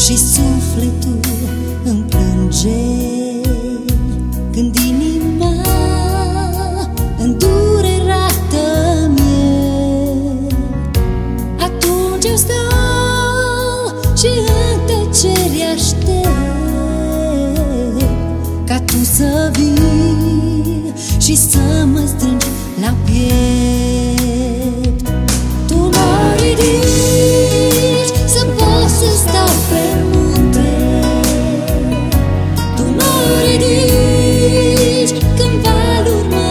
și sufletul îmi plânge când inima îndurerată-mi-e. Atunci eu stau și în tăcere aștept ca tu să vii și să mă strângi la piept. Tu mă ridici să pot să stau pe munte, tu mă ridici când valuri mă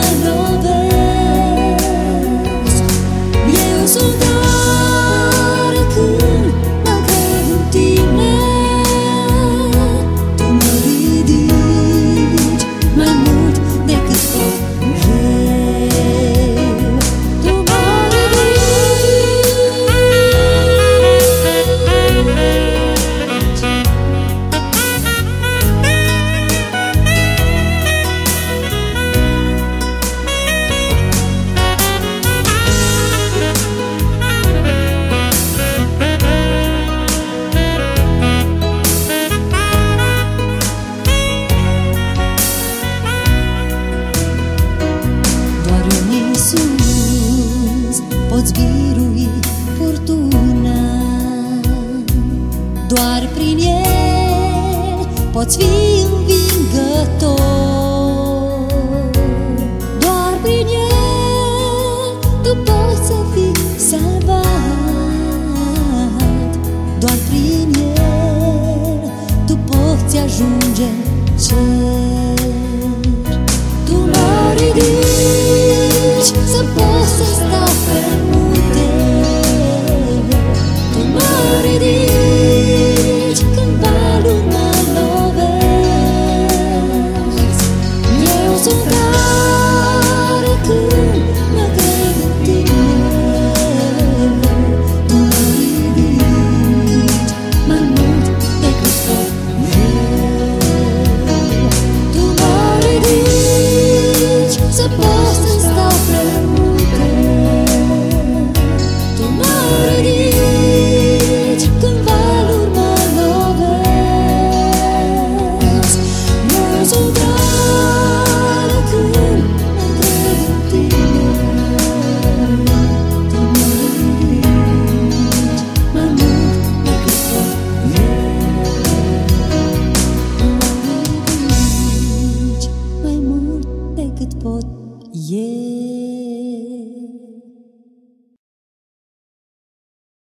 lovesc. Eu sunt tare când mă cred în tine, tu mă ridici mai mult decât pot eu. Tu mă poți birui furtuna, doar prin el poți fi învingător. Doar prin el tu poți să fii salvat, doar prin el tu poți ajunge în cer. Tu mă ridici